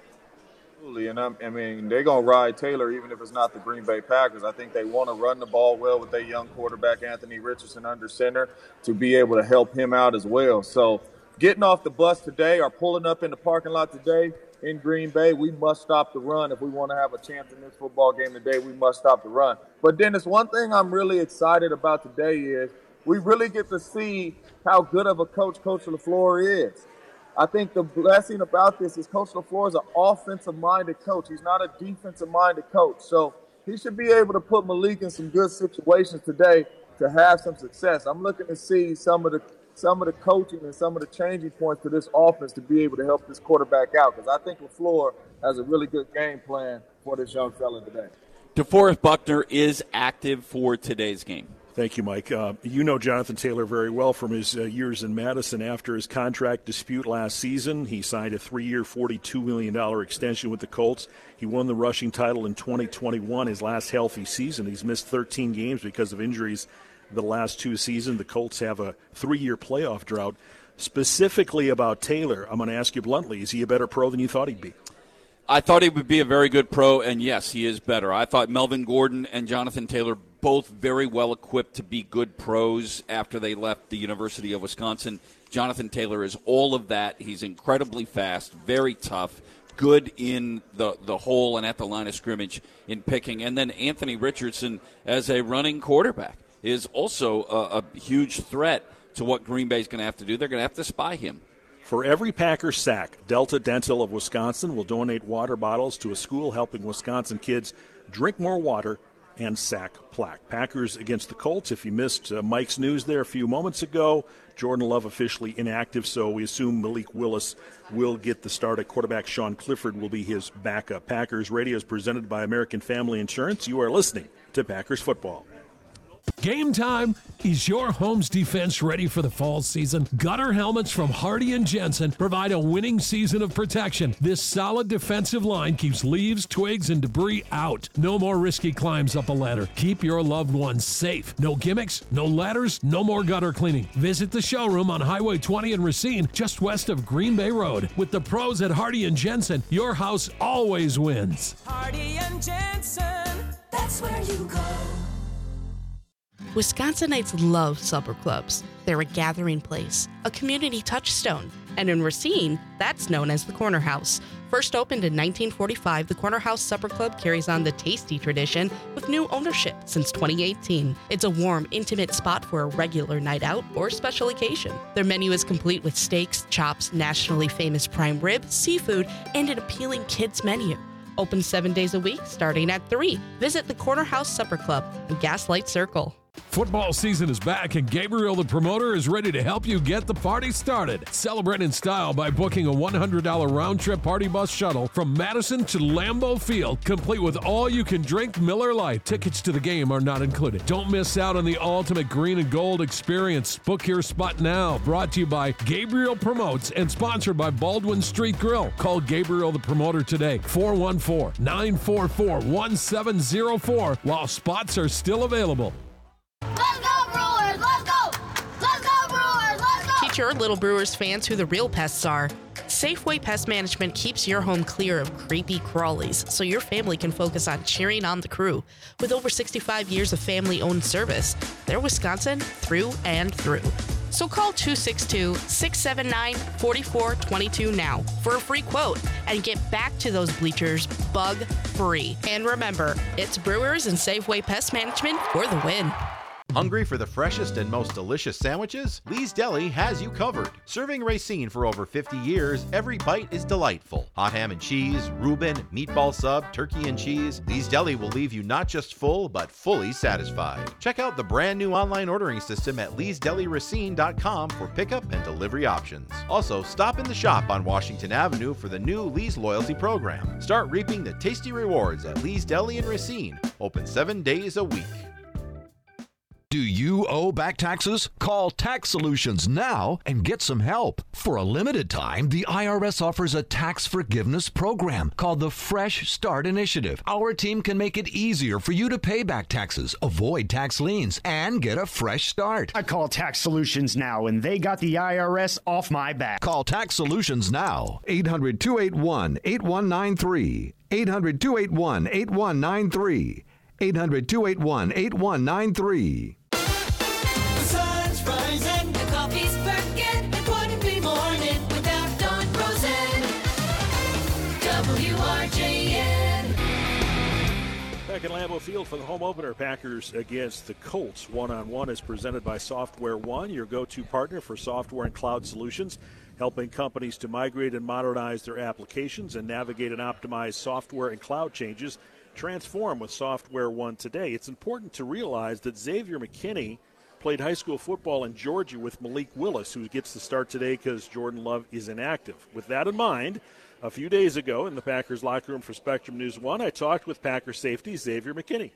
And I'm, I mean, they're going to ride Taylor even if it's not the Green Bay Packers. I think they want to run the ball well with their young quarterback, Anthony Richardson, under center to be able to help him out as well. So getting off the bus today or pulling up in the parking lot today in Green Bay, we must stop the run. If we want to have a chance in this football game today, we must stop the run. But Dennis, one thing I'm really excited about today is we really get to see how good of a coach Coach LaFleur is. I think the blessing about this is Coach LaFleur is an offensive-minded coach. He's not a defensive-minded coach. So he should be able to put Malik in some good situations today to have some success. I'm looking to see some of the some of the coaching and some of the changing points to this offense to be able to help this quarterback out, because I think LaFleur has a really good game plan for this young fella today. DeForest Buckner is active for today's game. Thank you, Mike. Uh, you know Jonathan Taylor very well from his uh, years in Madison. After his contract dispute last season, he signed a three-year, forty-two million dollars extension with the Colts. He won the rushing title in twenty twenty-one, his last healthy season. He's missed thirteen games because of injuries the last two seasons. The Colts have a three-year playoff drought. Specifically about Taylor, I'm going to ask you bluntly, is he a better pro than you thought he'd be? I thought he would be a very good pro, and yes, he is better. I thought Melvin Gordon and Jonathan Taylor both very well equipped to be good pros after they left the University of Wisconsin. Jonathan Taylor is all of that. He's incredibly fast, very tough, good in the, the hole and at the line of scrimmage in picking. And then Anthony Richardson as a running quarterback is also a, a huge threat to what Green Bay is going to have to do. They're going to have to spy him. For every Packer sack, Delta Dental of Wisconsin will donate water bottles to a school helping Wisconsin kids drink more water and sack plaque. Packers against the Colts. If you missed uh, Mike's news there a few moments ago, Jordan Love officially inactive, so we assume Malik Willis will get the start at quarterback. Sean Clifford will be his backup. Packers Radio is presented by American Family Insurance. You are listening to Packers Football. Game time. Is your home's defense ready for the fall season? Gutter helmets from Hardy and Jensen provide a winning season of protection. This solid defensive line keeps leaves, twigs, and debris out. No more risky climbs up a ladder. Keep your loved ones safe. No gimmicks, no ladders, no more gutter cleaning. Visit the showroom on Highway twenty in Racine, just west of Green Bay Road. With the pros at Hardy and Jensen, your house always wins. Hardy and Jensen, that's where you go. Wisconsinites love supper clubs. They're a gathering place, a community touchstone, and in Racine, that's known as the Corner House. First opened in nineteen forty-five, the Corner House Supper Club carries on the tasty tradition with new ownership since twenty eighteen. It's a warm, intimate spot for a regular night out or special occasion. Their menu is complete with steaks, chops, nationally famous prime rib, seafood, and an appealing kids menu. Open seven days a week, starting at three. Visit the Corner House Supper Club in Gaslight Circle. Football season is back, and Gabriel the Promoter is ready to help you get the party started. Celebrate in style by booking a one hundred dollars round-trip party bus shuttle from Madison to Lambeau Field, complete with all-you-can-drink Miller Lite. Tickets to the game are not included. Don't miss out on the ultimate green and gold experience. Book your spot now. Brought to you by Gabriel Promotes and sponsored by Baldwin Street Grill. Call Gabriel the Promoter today, four one four, nine four four, one seven zero four, while spots are still available. Let's go, Brewers! Let's go! Let's go, Brewers! Let's go! Teach your little Brewers fans who the real pests are. Safeway Pest Management keeps your home clear of creepy crawlies so your family can focus on cheering on the crew. With over sixty-five years of family-owned service, they're Wisconsin through and through. So call two six two, six seven nine, four four two two now for a free quote and get back to those bleachers bug-free. And remember, it's Brewers and Safeway Pest Management for the win. Hungry for the freshest and most delicious sandwiches? Lee's Deli has you covered. Serving Racine for over fifty years, every bite is delightful. Hot ham and cheese, Reuben, meatball sub, turkey and cheese. Lee's Deli will leave you not just full, but fully satisfied. Check out the brand new online ordering system at lees deli racine dot com for pickup and delivery options. Also, stop in the shop on Washington Avenue for the new Lee's Loyalty Program. Start reaping the tasty rewards at Lee's Deli in Racine, open seven days a week. Do you owe back taxes? Call Tax Solutions now and get some help. For a limited time, the I R S offers a tax forgiveness program called the Fresh Start Initiative. Our team can make it easier for you to pay back taxes, avoid tax liens, and get a fresh start. I call Tax Solutions now, and they got the I R S off my back. Call Tax Solutions now. eight hundred, two eight one, eight one nine three. eight hundred, two eight one, eight one nine three. eight hundred, two eight one, eight one nine three. The sun's rising, the coffee's perking. It wouldn't be morning without Dawn Frozen. W R J N. Back at Lambeau Field for the home opener, Packers against the Colts. One-on-one is presented by Software One, your go-to partner for software and cloud solutions, helping companies to migrate and modernize their applications and navigate and optimize software and cloud changes. Transform with Software One today. It's important to realize that Xavier McKinney played high school football in Georgia with Malik Willis, who gets the start today because Jordan Love is inactive. With that in mind, a few days ago in the Packers locker room for Spectrum News one, I talked with Packers safety Xavier McKinney.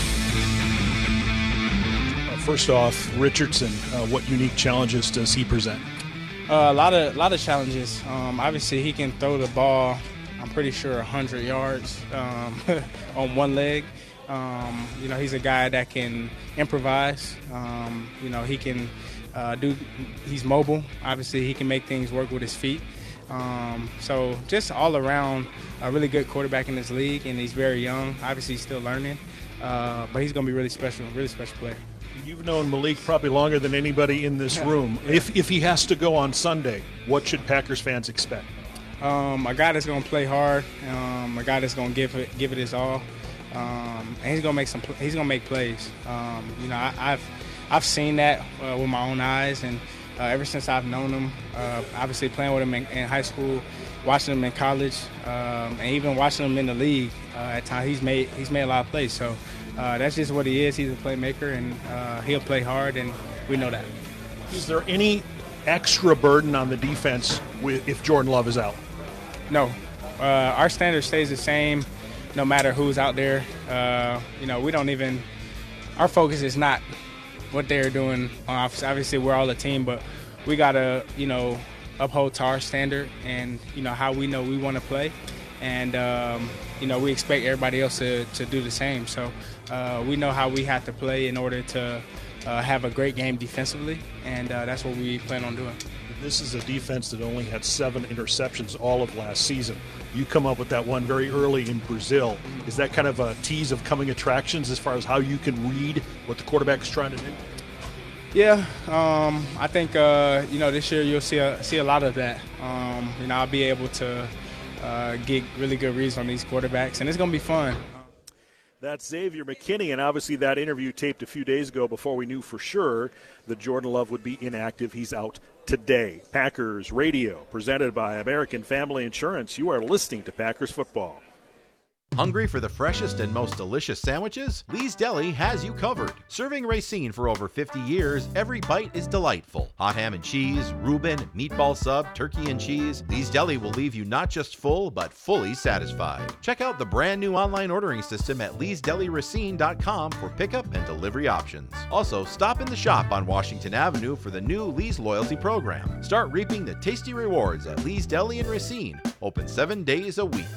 Uh, first off, Richardson, uh, what unique challenges does he present? Uh, a lot of lot of challenges. Um, obviously, he can throw the ball, I'm pretty sure, one hundred yards um, on one leg. Um, you know, he's a guy that can improvise. Um, you know, he can uh, do, he's mobile. Obviously, he can make things work with his feet. Um, so just all around a really good quarterback in this league, and he's very young. Obviously, he's still learning, uh, but he's going to be really special, really special player. You've known Malik probably longer than anybody in this room. Yeah. If if he has to go on Sunday, what should Packers fans expect? Um, a guy that's going to play hard, um, a guy that's going to give it give it his all, um, and he's going to make some. He's going to make plays. Um, you know, I, I've I've seen that uh, with my own eyes, and uh, ever since I've known him, uh, obviously playing with him in, in high school, watching him in college, um, and even watching him in the league, uh, at times he's made he's made a lot of plays. So uh, that's just what he is. He's a playmaker, and uh, he'll play hard, and we know that. Is there any extra burden on the defense with, if Jordan Love is out? No. Uh, our standard stays the same no matter who's out there. Uh, you know, we don't even – our focus is not what they're doing. Obviously, we're all a team, but we gotta, you know, uphold to our standard and, you know, how we know we want to play. And, um, you know, we expect everybody else to, to do the same. So uh, we know how we have to play in order to uh, have a great game defensively, and uh, that's what we plan on doing. This is a defense that only had seven interceptions all of last season. You come up with that one very early in Brazil. Is that kind of a tease of coming attractions as far as how you can read what the quarterback is trying to do? Yeah, um, I think, uh, you know, this year you'll see a, see a lot of that. Um, you know, I'll be able to uh, get really good reads on these quarterbacks, and it's going to be fun. That's Xavier McKinney, and obviously that interview taped a few days ago before we knew for sure that Jordan Love would be inactive. He's out today. Packers Radio, presented by American Family Insurance. You are listening to Packers Football. Hungry for the freshest and most delicious sandwiches? Lee's Deli has you covered. Serving Racine for over fifty years, every bite is delightful. Hot ham and cheese, Reuben, meatball sub, turkey and cheese. Lee's Deli will leave you not just full, but fully satisfied. Check out the brand new online ordering system at lees deli racine dot com for pickup and delivery options. Also, stop in the shop on Washington Avenue for the new Lee's Loyalty Program. Start reaping the tasty rewards at Lee's Deli in Racine. Open seven days a week.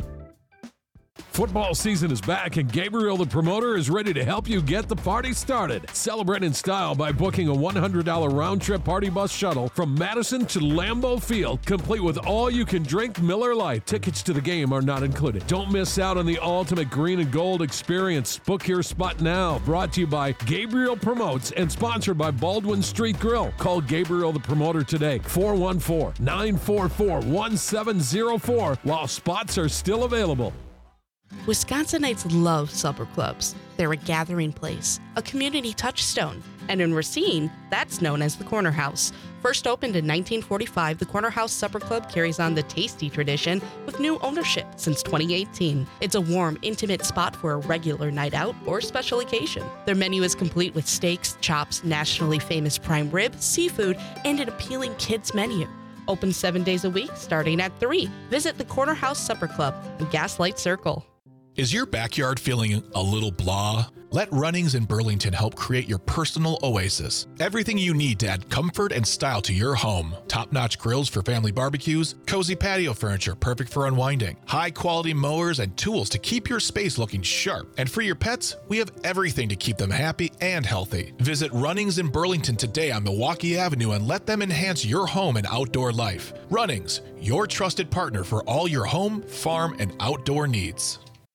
Football season is back, and Gabriel the Promoter is ready to help you get the party started. Celebrate in style by booking a one hundred dollars round-trip party bus shuttle from Madison to Lambeau Field, complete with all-you-can-drink Miller Lite. Tickets to the game are not included. Don't miss out on the ultimate green and gold experience. Book your spot now. Brought to you by Gabriel Promotes and sponsored by Baldwin Street Grill. Call Gabriel the Promoter today, four one four, nine four four, one seven zero four, while spots are still available. Wisconsinites love supper clubs. They're a gathering place, a community touchstone, and in Racine, that's known as the Corner House. First opened in nineteen forty-five, the Corner House Supper Club carries on the tasty tradition with new ownership since twenty eighteen. It's a warm, intimate spot for a regular night out or special occasion. Their menu is complete with steaks, chops, nationally famous prime rib, seafood, and an appealing kids menu. Open seven days a week, starting at three. Visit the Corner House Supper Club in Gaslight Circle. Is your backyard feeling a little blah? Let Runnings in Burlington help create your personal oasis. Everything you need to add comfort and style to your home. Top-notch grills for family barbecues, cozy patio furniture perfect for unwinding, high-quality mowers and tools to keep your space looking sharp. And for your pets, we have everything to keep them happy and healthy. Visit Runnings in Burlington today on Milwaukee Avenue and let them enhance your home and outdoor life. Runnings, your trusted partner for all your home, farm, and outdoor needs.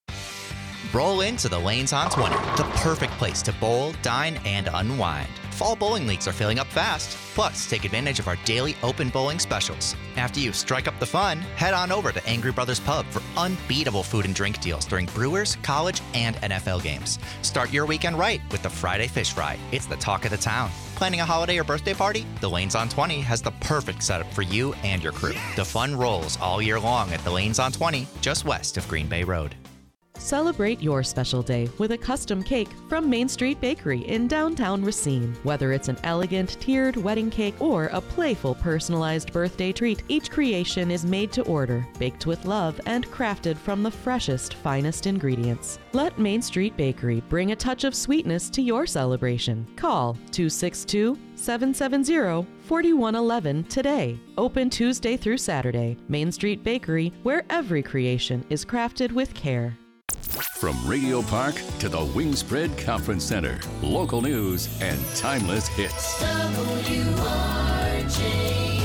Roll into the Lanes on twenty, the perfect place to bowl, dine, and unwind. Fall bowling leagues are filling up fast. Plus, take advantage of our daily open bowling specials. After you strike up the fun, head on over to Angry Brothers Pub for unbeatable food and drink deals during Brewers, college, and N F L games. Start your weekend right with the Friday Fish Fry. It's the talk of the town. Planning a holiday or birthday party? The Lanes on twenty has the perfect setup for you and your crew. The fun rolls all year long at the Lanes on twenty, just west of Green Bay Road. Celebrate your special day with a custom cake from Main Street Bakery in downtown Racine. Whether it's an elegant tiered wedding cake or a playful personalized birthday treat, each creation is made to order, baked with love, and crafted from the freshest, finest ingredients. Let Main Street Bakery bring a touch of sweetness to your celebration. Call two six two, seven seven zero, four one one one today. Open Tuesday through Saturday. Main Street Bakery, where every creation is crafted with care. From Radio Park to the Wingspread Conference Center, local news and timeless hits. W R J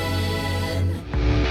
N.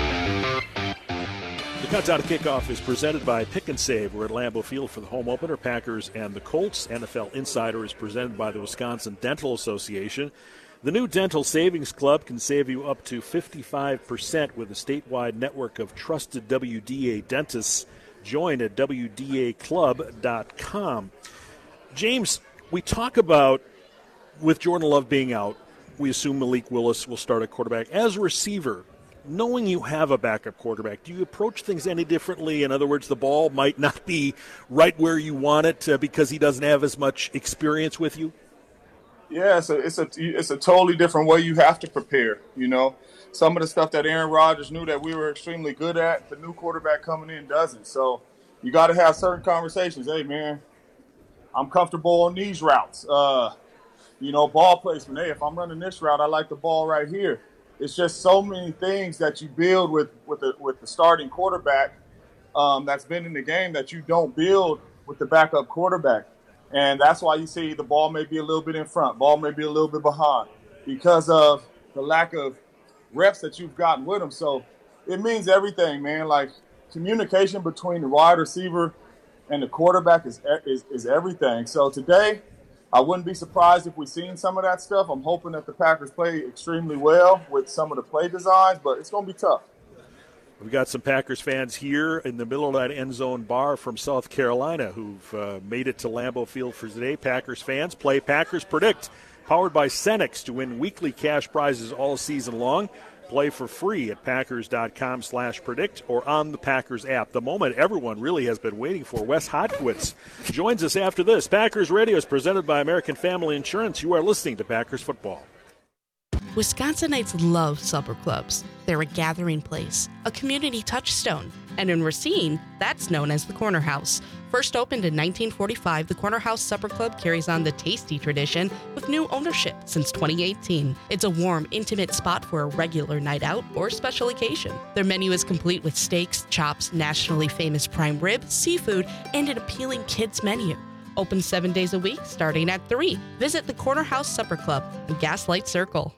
The Countdown to Kickoff is presented by Pick and Save. We're at Lambeau Field for the home opener, Packers and the Colts. N F L Insider is presented by the Wisconsin Dental Association. The new Dental Savings Club can save you up to fifty-five percent with a statewide network of trusted W D A dentists. Join at W D A club dot com. James, we talk about, with Jordan Love being out, we assume Malik Willis will start at quarterback. As a receiver, knowing you have a backup quarterback, do you approach things any differently? In other words, the ball might not be right where you want it uh, because he doesn't have as much experience with you? Yeah, it's a, it's a it's a totally different way you have to prepare, you know. Some of the stuff that Aaron Rodgers knew that we were extremely good at, the new quarterback coming in doesn't. So you got to have certain conversations. Hey, man, I'm comfortable on these routes. Uh, you know, ball placement. Hey, if I'm running this route, I like the ball right here. It's just so many things that you build with with the, with the starting quarterback um, that's been in the game that you don't build with the backup quarterback. And that's why you see the ball may be a little bit in front, ball may be a little bit behind because of the lack of reps that you've gotten with them. So it means everything, man. Like communication between the wide receiver and the quarterback is, is, is everything. So today, I wouldn't be surprised if we've seen some of that stuff. I'm hoping that the Packers play extremely well with some of the play designs, but it's going to be tough. We've got some Packers fans here in the middle of that end zone bar from South Carolina who've uh, made it to Lambeau Field for today. Packers fans, play Packers Predict, powered by Cenex to win weekly cash prizes all season long. Play for free at packers.com slash predict or on the Packers app. The moment everyone really has been waiting for. Wes Hodkiewicz joins us after this. Packers Radio is presented by American Family Insurance. You are listening to Packers Football. Wisconsinites love supper clubs. They're a gathering place, a community touchstone, and in Racine, that's known as the Corner House. First opened in nineteen forty-five, the Corner House Supper Club carries on the tasty tradition with new ownership since twenty eighteen. It's a warm, intimate spot for a regular night out or special occasion. Their menu is complete with steaks, chops, nationally famous prime rib, seafood, and an appealing kids menu. Open seven days a week, starting at three. Visit the Corner House Supper Club in Gaslight Circle.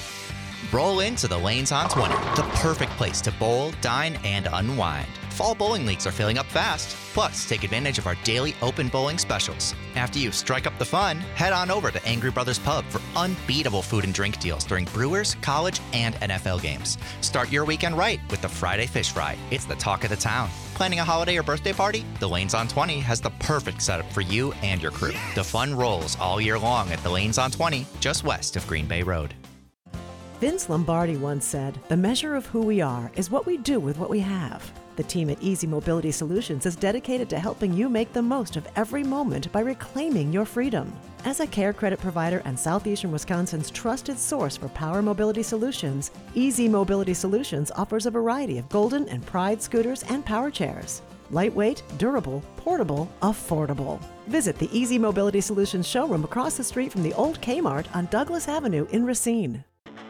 Roll into the Lanes on twenty, the perfect place to bowl, dine, and unwind. Fall bowling leagues are filling up fast. Plus, take advantage of our daily open bowling specials. After you strike up the fun, head on over to Angry Brothers Pub for unbeatable food and drink deals during Brewers, college, and N F L games. Start your weekend right with the Friday Fish Fry. It's the talk of the town. Planning a holiday or birthday party? The Lanes on twenty has the perfect setup for you and your crew. The fun rolls all year long at the Lanes on twenty, just west of Green Bay Road. Vince Lombardi once said, "The measure of who we are is what we do with what we have." The team at Easy Mobility Solutions is dedicated to helping you make the most of every moment by reclaiming your freedom. As a care credit provider and Southeastern Wisconsin's trusted source for power mobility solutions, Easy Mobility Solutions offers a variety of Golden and Pride scooters and power chairs. Lightweight, durable, portable, affordable. Visit the Easy Mobility Solutions showroom across the street from the old Kmart on Douglas Avenue in Racine.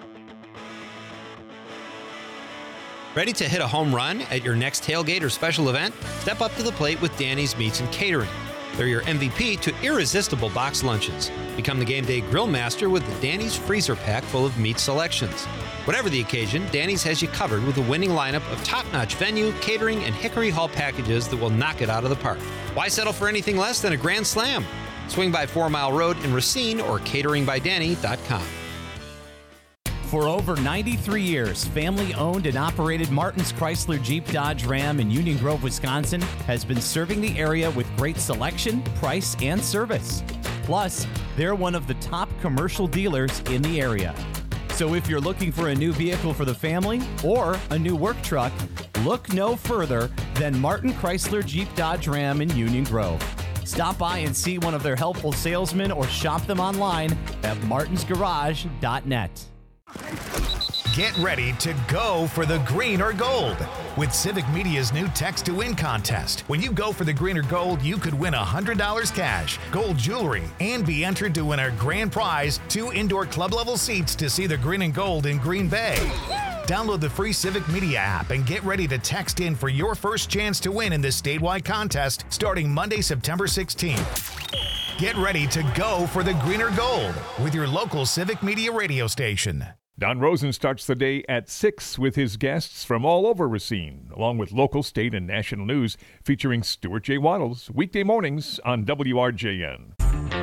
Ready to hit a home run at your next tailgate or special event? Step up to the plate with Danny's Meats and Catering. They're your M V P to irresistible box lunches. Become the game day grill master with the Danny's freezer pack full of meat selections. Whatever the occasion, Danny's has you covered with a winning lineup of top-notch venue, catering, and Hickory Hall packages that will knock it out of the park. Why settle for anything less than a grand slam? Swing by Four Mile Road in Racine or catering by danny dot com. For over ninety-three years, family-owned and operated Martin's Chrysler Jeep Dodge Ram in Union Grove, Wisconsin has been serving the area with great selection, price, and service. Plus, they're one of the top commercial dealers in the area. So if you're looking for a new vehicle for the family or a new work truck, look no further than Martin Chrysler Jeep Dodge Ram in Union Grove. Stop by and see one of their helpful salesmen or shop them online at martins garage dot net. Get ready to go for the green or gold with Civic Media's new Text to Win contest. When you go for the green or gold, you could win one hundred dollars cash, gold jewelry, and be entered to win our grand prize, two indoor club-level seats to see the green and gold in Green Bay. Download the free Civic Media app and get ready to text in for your first chance to win in this statewide contest starting Monday, September sixteenth. Get ready to go for the green or gold with your local Civic Media radio station. Don Rosen starts the day at six with his guests from all over Racine, along with local, state, and national news featuring Stuart J. Waddles, weekday mornings on W R J N.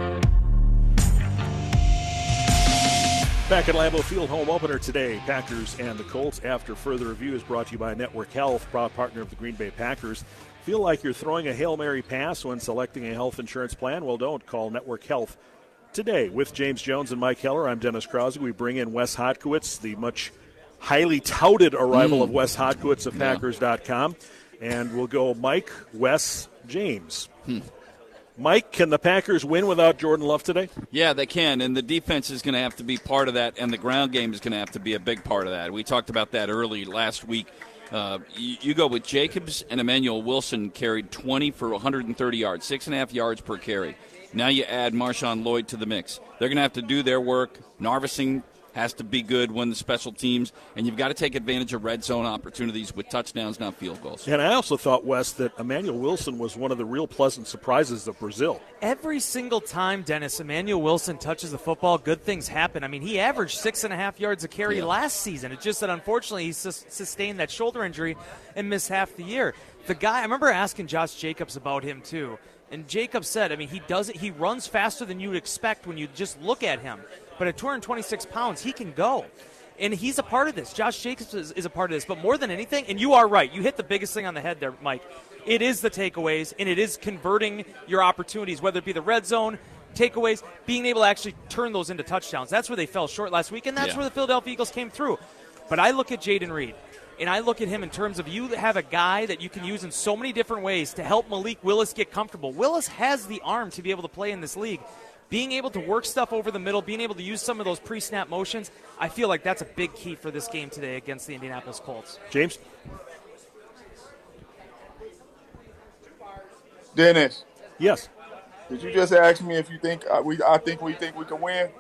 Back at Lambeau Field, home opener today, Packers and the Colts. After further review is brought to you by Network Health, proud partner of the Green Bay Packers. Feel like you're throwing a Hail Mary pass when selecting a health insurance plan? Well, don't. Call Network Health today. With James Jones and Mike Heller, I'm Dennis Krause. We bring in Wes Hodkiewicz, the much highly touted arrival mm. of Wes Hodkiewicz of yeah. Packers dot com. And we'll go Mike, Wes, James. Hmm. Mike, can the Packers win without Jordan Love today? Yeah, they can, and the defense is going to have to be part of that, and the ground game is going to have to be a big part of that. We talked about that early last week. Uh, you, you go with Jacobs and Emmanuel Wilson carried twenty for one hundred thirty yards, six and a half yards per carry. Now you add Marshawn Lloyd to the mix. They're going to have to do their work. Narvesing has to be good when the special teams, and you've got to take advantage of red zone opportunities with touchdowns, not field goals. And I also thought, Wes, that Emmanuel Wilson was one of the real pleasant surprises of Brazil. Every single time, Dennis, Emmanuel Wilson touches the football, good things happen. I mean, he averaged six and a half yards a carry Yeah. last season. It's just that, unfortunately, he sus- sustained that shoulder injury and missed half the year. The guy, I remember asking Josh Jacobs about him, too. And Jacobs said, I mean, he does it. He runs faster than you would expect when you just look at him. But at two hundred twenty-six pounds, he can go. And he's a part of this. Josh Jacobs is, is a part of this. But more than anything, and you are right, you hit the biggest thing on the head there, Mike. It is the takeaways, and it is converting your opportunities, whether it be the red zone, takeaways, being able to actually turn those into touchdowns. That's where they fell short last week, and that's Yeah. where the Philadelphia Eagles came through. But I look at Jaden Reed, and I look at him in terms of you have a guy that you can use in so many different ways to help Malik Willis get comfortable. Willis has the arm to be able to play in this league. Being able to work stuff over the middle, being able to use some of those pre-snap motions, I feel like that's a big key for this game today against the Indianapolis Colts. James? Dennis. Yes. Did you just ask me if you think uh, we? I think we think we can win.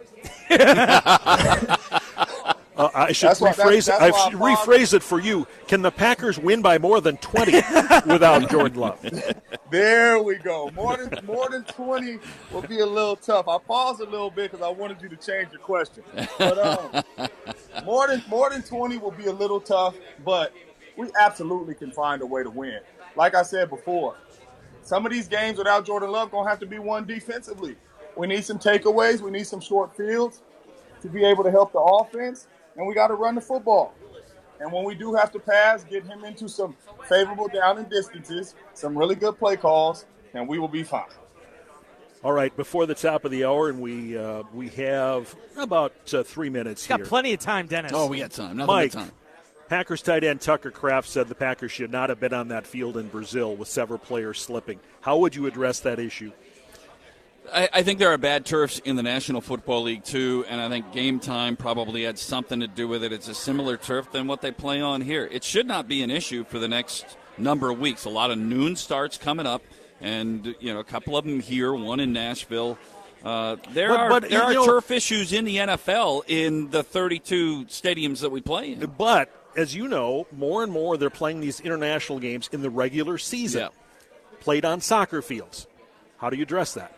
Uh, I should That's why- rephrase that's- it. I that's should why I rephrase it for you. Can the Packers win by more than twenty without Jordan Love? There we go. More than more than twenty will be a little tough. I paused a little bit because I wanted you to change your question. But um, more than more than twenty will be a little tough. But we absolutely can find a way to win. Like I said before, some of these games without Jordan Love gonna have to be won defensively. We need some takeaways. We need some short fields to be able to help the offense. And we got to run the football. And when we do have to pass, get him into some favorable down and distances, some really good play calls, and we will be fine. All right, before the top of the hour, and we uh, we have about uh, three minutes Got here. plenty of time, Dennis. Oh, we got time. Nothing Mike, but time. Packers tight end Tucker Kraft said the Packers should not have been on that field in Brazil with several players slipping. How would you address that issue? I, I think there are bad turfs in the National Football League, too, and I think game time probably had something to do with it. It's a similar turf than what they play on here. It should not be an issue for the next number of weeks. A lot of noon starts coming up, and, you know, a couple of them here, one in Nashville. Uh, there But- are but, there you are know- turf issues in the N F L in the thirty-two stadiums that we play in. But, as you know, more and more they're playing these international games in the regular season, Yeah. played on soccer fields. How do you address that?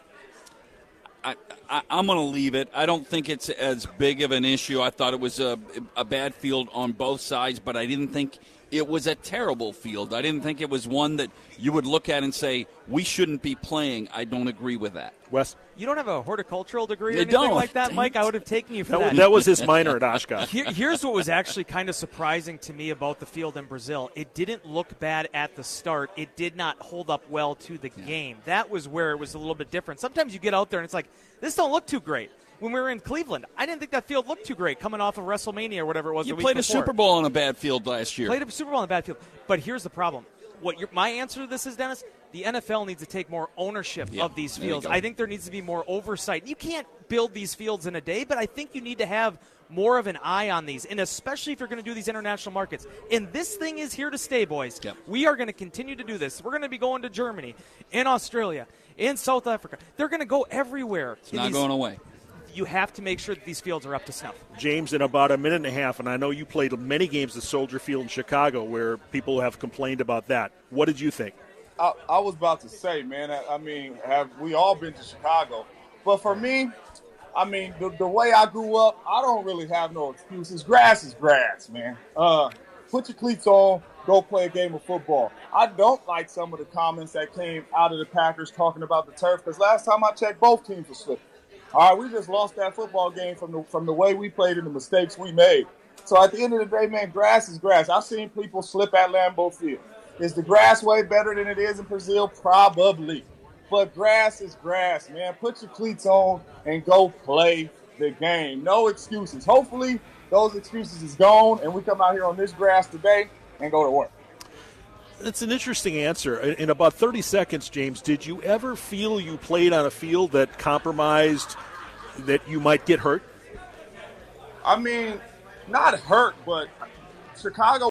I, I, I'm going to leave it. I don't think it's as big of an issue. I thought it was a, a bad field on both sides, but I didn't think it was a terrible field. I didn't think it was one that you would look at and say, we shouldn't be playing. I don't agree with that. Wes? You don't have a horticultural degree or You anything don't. like that, Dang Mike? it. I would have taken you for That, that. was- that was his minor at Oshkosh. Here, here's what was actually kind of surprising to me about the field in Brazil. It didn't look bad at the start. It did not hold up well to the game. That was where it was a little bit different. Sometimes you get out there and it's like, this don't look too great. When we were in Cleveland, I didn't think that field looked too great coming off of WrestleMania or whatever it was You the week played a before. Super Bowl on a bad field last year. Played a Super Bowl on a bad field. But here's the problem. What your, my answer to this is, Dennis, the N F L needs to take more ownership Yeah, of these there you fields. go. I think there needs to be more oversight. You can't build these fields in a day, but I think you need to have more of an eye on these, and especially if you're going to do these international markets. And this thing is here to stay, boys. Yep. We are going to continue to do this. We're going to be going to Germany, in Australia, in South Africa. They're going to go everywhere. It's not going away. You have to make sure that these fields are up to snuff. James, in about a minute and a half, and I know you played many games at Soldier Field in Chicago where people have complained about that. What did you think? I, I was about to say, man, I, I mean, have we all been to Chicago? But for me, I mean, the, the way I grew up, I don't really have no excuses. Grass is grass, man. Uh, put your cleats on, go play a game of football. I don't like some of the comments that came out of the Packers talking about the turf, because last time I checked, both teams were slipping. All right, we just lost that football game from the from the way we played and the mistakes we made. So at the end of the day, man, grass is grass. I've seen people slip at Lambeau Field. Is the grass way better than it is in Brazil? Probably. But grass is grass, man. Put your cleats on and go play the game. No excuses. Hopefully those excuses is gone and we come out here on this grass today and go to work. That's an interesting answer. In in about thirty seconds, James, did you ever feel you played on a field that compromised, that you might get hurt? I mean, not hurt, but Chicago